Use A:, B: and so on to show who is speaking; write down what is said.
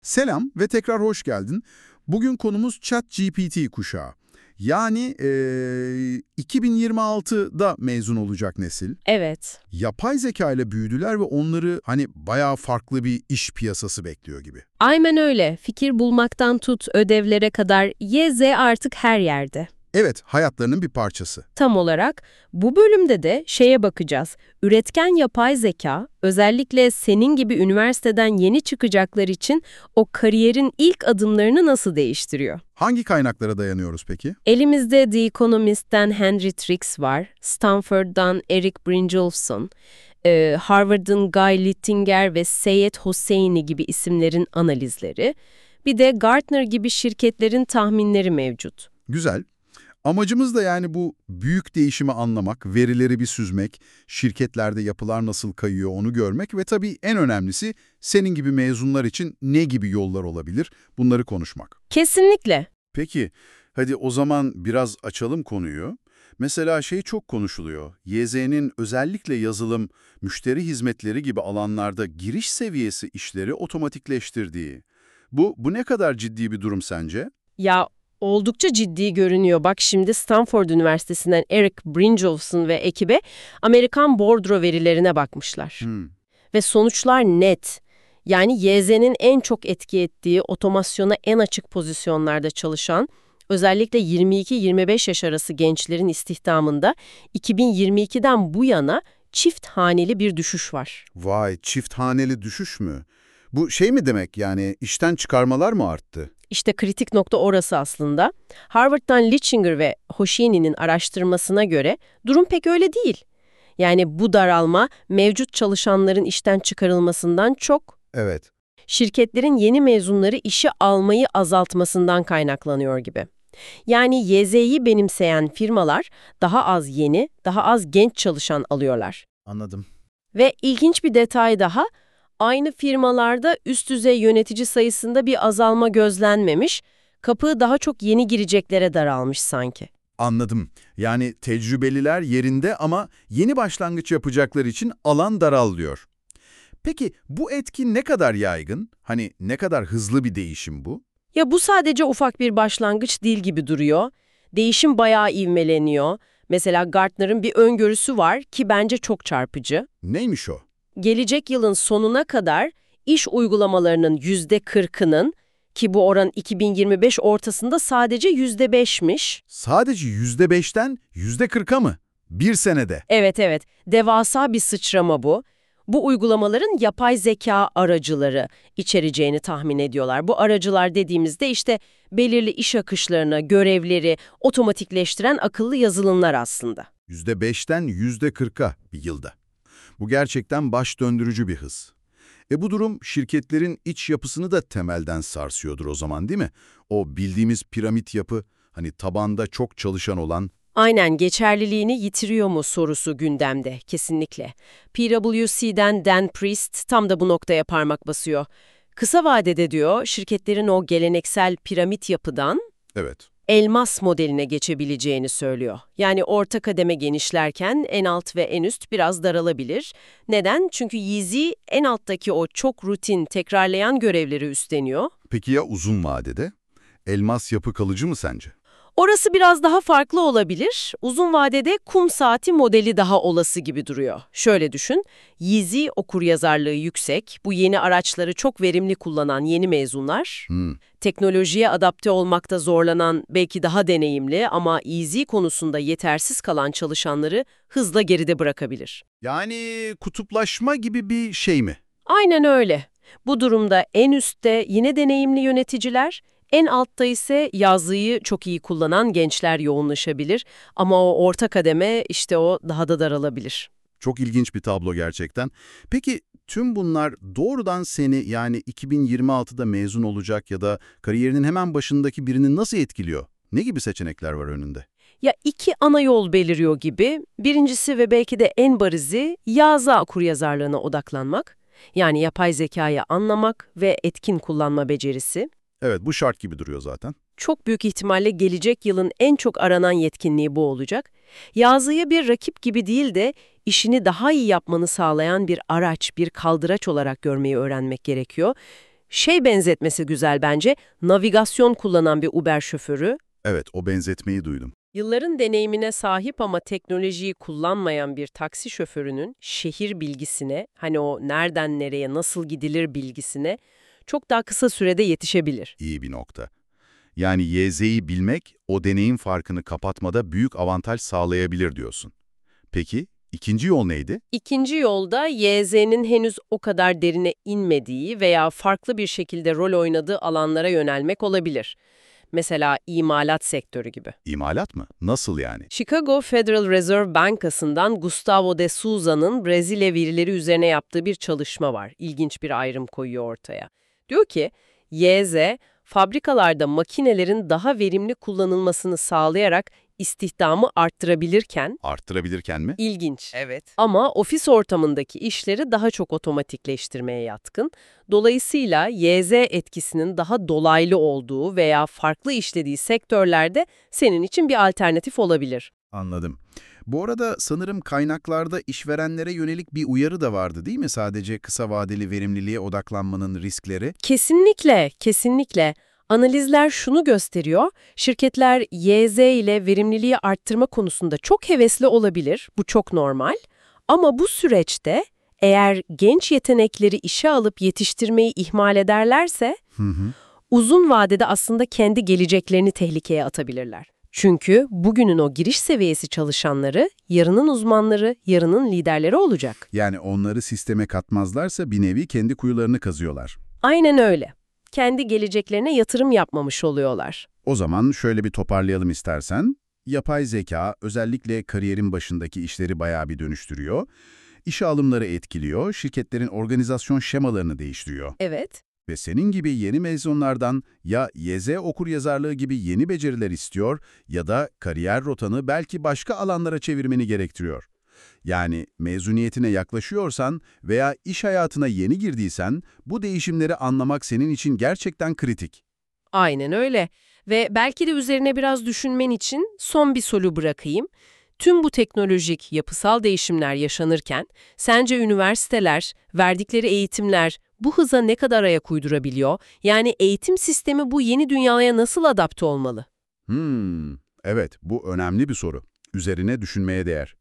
A: Selam ve tekrar hoş geldin. Bugün konumuz ChatGPT kuşağı. Yani 2026'da mezun olacak nesil.
B: Evet.
A: Yapay zeka ile büyüdüler ve onları bayağı farklı bir iş piyasası bekliyor gibi.
B: Aynen öyle. Fikir bulmaktan tut ödevlere kadar YZ artık her yerde.
A: Evet, hayatlarının bir parçası.
B: Tam olarak bu bölümde de şeye bakacağız. Üretken yapay zeka, özellikle senin gibi üniversiteden yeni çıkacaklar için o kariyerin ilk adımlarını nasıl değiştiriyor?
A: Hangi kaynaklara dayanıyoruz peki?
B: Elimizde The Economist'ten Henry Trix var, Stanford'dan Eric Brynjolfsson, Harvard'ın Guy Littinger ve Seyed Hosseini gibi isimlerin analizleri, bir de Gartner gibi şirketlerin tahminleri mevcut.
A: Güzel. Amacımız da yani bu büyük değişimi anlamak, verileri bir süzmek, şirketlerde yapılar nasıl kayıyor onu görmek ve tabii en önemlisi senin gibi mezunlar için ne gibi yollar olabilir bunları konuşmak.
B: Kesinlikle.
A: Peki, hadi o zaman biraz açalım konuyu. Mesela çok konuşuluyor. YZ'nin özellikle yazılım, müşteri hizmetleri gibi alanlarda giriş seviyesi işleri otomatikleştirdiği. Bu ne kadar ciddi bir durum sence?
B: Ya oldukça ciddi görünüyor. Bak şimdi Stanford Üniversitesi'nden Eric Brynjolfsson ve ekibi Amerikan bordro verilerine bakmışlar. Ve sonuçlar net. Yani YZ'nin en çok etki ettiği otomasyona en açık pozisyonlarda çalışan, özellikle 22-25 yaş arası gençlerin istihdamında 2022'den bu yana çift haneli bir düşüş var.
A: Vay, çift haneli düşüş mü? Bu mi demek yani işten çıkarmalar mı arttı?
B: İşte kritik nokta orası aslında. Harvard'dan Littinger ve Hosseini'nin araştırmasına göre durum pek öyle değil. Yani bu daralma mevcut çalışanların işten çıkarılmasından çok,
A: Evet.
B: şirketlerin yeni mezunları işe almayı azaltmasından kaynaklanıyor gibi. Yani YZ'yi benimseyen firmalar daha az yeni, daha az genç çalışan alıyorlar.
A: Anladım.
B: Ve ilginç bir detay daha, aynı firmalarda üst düzey yönetici sayısında bir azalma gözlenmemiş, kapı daha çok yeni gireceklere daralmış sanki.
A: Anladım. Yani tecrübeliler yerinde ama yeni başlangıç yapacaklar için alan daralıyor. Peki bu etki ne kadar yaygın? Ne kadar hızlı bir değişim bu?
B: Ya bu sadece ufak bir başlangıç değil gibi duruyor. Değişim bayağı ivmeleniyor. Mesela Gartner'ın bir öngörüsü var ki bence çok çarpıcı.
A: Neymiş o?
B: Gelecek yılın sonuna kadar iş uygulamalarının %40'ının, ki bu oran 2025 ortasında sadece %5'miş.
A: Sadece %5'ten %40'a mı? Bir senede.
B: Evet, devasa bir sıçrama bu. Bu uygulamaların yapay zeka aracıları içereceğini tahmin ediyorlar. Bu aracılar dediğimizde işte belirli iş akışlarına, görevleri otomatikleştiren akıllı yazılımlar aslında.
A: %5'ten %40'a bir yılda. Bu gerçekten baş döndürücü bir hız. Bu durum şirketlerin iç yapısını da temelden sarsıyordur o zaman, değil mi? O bildiğimiz piramit yapı, tabanda çok çalışan olan.
B: Aynen, geçerliliğini yitiriyor mu sorusu gündemde kesinlikle. PwC'den Dan Priest tam da bu noktaya parmak basıyor. Kısa vadede diyor, şirketlerin o geleneksel piramit yapıdan
A: Evet.
B: elmas modeline geçebileceğini söylüyor. Yani orta kademe genişlerken en alt ve en üst biraz daralabilir. Neden? Çünkü Yeezy en alttaki o çok rutin, tekrarlayan görevleri üstleniyor.
A: Peki ya uzun vadede? Elmas yapı kalıcı mı sence?
B: Orası biraz daha farklı olabilir. Uzun vadede kum saati modeli daha olası gibi duruyor. Şöyle düşün, Yeezy okuryazarlığı yüksek, bu yeni araçları çok verimli kullanan yeni mezunlar, teknolojiye adapte olmakta zorlanan, belki daha deneyimli ama Yeezy konusunda yetersiz kalan çalışanları hızla geride bırakabilir.
A: Yani kutuplaşma gibi bir şey mi?
B: Aynen öyle. Bu durumda en üstte yine deneyimli yöneticiler, en altta ise yazıyı çok iyi kullanan gençler yoğunlaşabilir ama o orta kademe işte o daha da daralabilir.
A: Çok ilginç bir tablo gerçekten. Peki tüm bunlar doğrudan seni yani 2026'da mezun olacak ya da kariyerinin hemen başındaki birini nasıl etkiliyor? Ne gibi seçenekler var önünde?
B: Ya iki ana yol beliriyor gibi. Birincisi ve belki de en barizi yazı okuryazarlığına odaklanmak. Yani yapay zekayı anlamak ve etkin kullanma becerisi.
A: Evet, bu şart gibi duruyor zaten.
B: Çok büyük ihtimalle gelecek yılın en çok aranan yetkinliği bu olacak. Yazıyı bir rakip gibi değil de işini daha iyi yapmanı sağlayan bir araç, bir kaldıraç olarak görmeyi öğrenmek gerekiyor. Şey benzetmesi güzel bence, navigasyon kullanan bir Uber şoförü,
A: Evet, o benzetmeyi duydum.
B: yılların deneyimine sahip ama teknolojiyi kullanmayan bir taksi şoförünün şehir bilgisine, hani o nereden nereye nasıl gidilir bilgisine çok daha kısa sürede yetişebilir.
A: İyi bir nokta. Yani YZ'yi bilmek, o deneyim farkını kapatmada büyük avantaj sağlayabilir diyorsun. Peki, ikinci yol neydi?
B: İkinci yolda YZ'nin henüz o kadar derine inmediği veya farklı bir şekilde rol oynadığı alanlara yönelmek olabilir. Mesela imalat sektörü gibi.
A: İmalat mı? Nasıl yani?
B: Chicago Federal Reserve Bankası'ndan Gustavo de Souza'nın Brezilya verileri üzerine yaptığı bir çalışma var. İlginç bir ayrım koyuyor ortaya. Diyor ki, YZ, fabrikalarda makinelerin daha verimli kullanılmasını sağlayarak istihdamı arttırabilirken,
A: Arttırabilirken mi?
B: ilginç.
C: Evet.
B: Ama ofis ortamındaki işleri daha çok otomatikleştirmeye yatkın. Dolayısıyla YZ etkisinin daha dolaylı olduğu veya farklı işlediği sektörlerde senin için bir alternatif olabilir.
D: Anladım. Bu arada sanırım kaynaklarda işverenlere yönelik bir uyarı da vardı değil mi? Sadece kısa vadeli verimliliğe odaklanmanın riskleri.
B: Kesinlikle, kesinlikle. Analizler şunu gösteriyor, şirketler YZ ile verimliliği arttırma konusunda çok hevesli olabilir, bu çok normal. Ama bu süreçte eğer genç yetenekleri işe alıp yetiştirmeyi ihmal ederlerse, uzun vadede aslında kendi geleceklerini tehlikeye atabilirler. Çünkü bugünün o giriş seviyesi çalışanları, yarının uzmanları, yarının liderleri olacak.
D: Yani onları sisteme katmazlarsa bir nevi kendi kuyularını kazıyorlar.
B: Aynen öyle. Kendi geleceklerine yatırım yapmamış oluyorlar.
D: O zaman şöyle bir toparlayalım istersen. Yapay zeka özellikle kariyerin başındaki işleri bayağı bir dönüştürüyor. İşe alımları etkiliyor, şirketlerin organizasyon şemalarını değiştiriyor.
B: Evet.
D: Ve senin gibi yeni mezunlardan ya YZ okuryazarlığı gibi yeni beceriler istiyor ya da kariyer rotanı belki başka alanlara çevirmeni gerektiriyor. Yani mezuniyetine yaklaşıyorsan veya iş hayatına yeni girdiysen bu değişimleri anlamak senin için gerçekten kritik.
B: Aynen öyle. Ve belki de üzerine biraz düşünmen için son bir soru bırakayım. Tüm bu teknolojik, yapısal değişimler yaşanırken, sence üniversiteler, verdikleri eğitimler bu hıza ne kadar ayak uydurabiliyor? Yani eğitim sistemi bu yeni dünyaya nasıl adapte olmalı?
D: Evet, bu önemli bir soru. Üzerine düşünmeye değer.